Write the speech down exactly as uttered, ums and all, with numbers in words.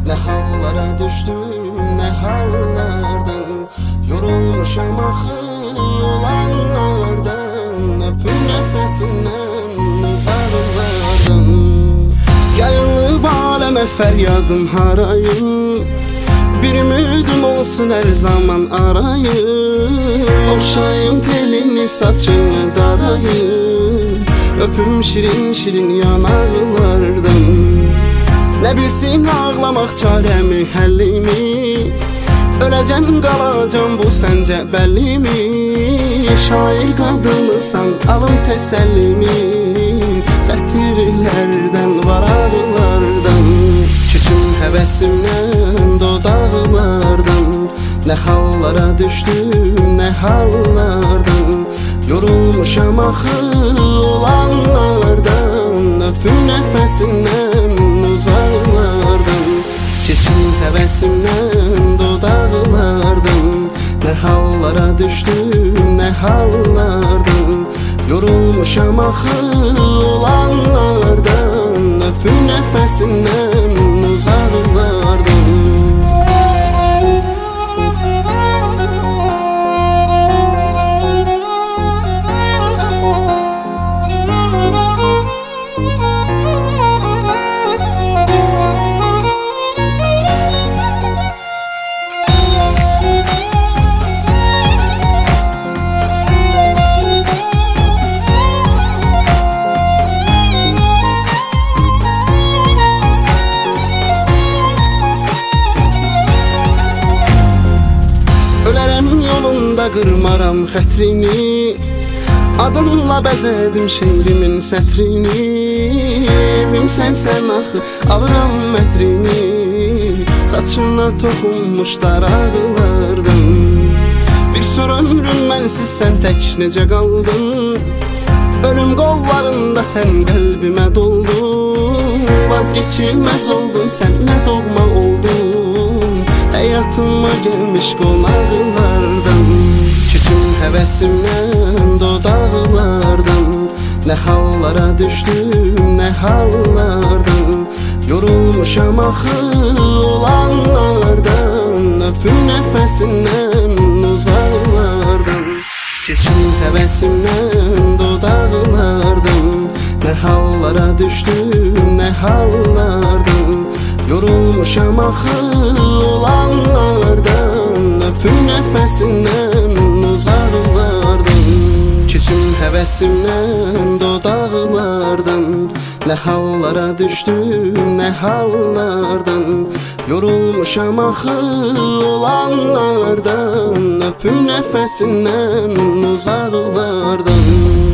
Ne hallara düştüm, ne hallardan yorulmuşam axı olanlardan. Öpüm nefesinden uzaklardan. Yayılıb aləmə fəryadım harayım. Bir ümidim olsun her zaman arayım. Oxşayım telini saçını darayım. Öpüm şirin şirin yanaqlardan. Ne bilsin ağlamaq çarəmi, həllimi. Öləcəm qalacam bu səncə bəllimi. Şair qadınısan alım təsəllimi. Sətirlərdən, varaqlardan. Küsüm həvəsimdən, dodaqlardan. Ne hallara düştüm, ne hallardan yorulmuşam axı olanlardan. Öpüm nefesindən, uzaqlardan. Keçim həvəsimdən, dodaqlardan. Ne hallara düştüm, ne hallardan yorulmuşam axı olanlardan. Öpüm nefesindən, uzaqlardan. Yolunda qırmaram xətrini. Adınla bəzədim şeirimin sətrini. Evim sənsən axı, alıram mətrini. Saçına toxunmuş daraqlardan. Bir sonra ömrün mənsiz sən tək necə qaldın. Ölüm qollarında sən qəlbimə doldun. Vazgeçilməz oldun, sən nə doğma oldun. Hayatıma gelmiş qonaqlardan. Küsüm həvəsimdən, dodaqlardan. Ne hallara düştüm, ne hallardan yorulmuşam axı olanlardan. Öpüm nefesindən, uzaqlardan. Küsüm həvəsimdən, dodaqlardan. Ne hallara düştüm, ne hallardan yorulmuşam axı olanlardan. Öpüm nefesindən, uzaqlardan. Küsüm həvəsimdən, dodaqlardan. Ne hallara düştüm, ne hallardan yorulmuşam axı olanlardan. Öpüm nefesindən, uzaqlardan.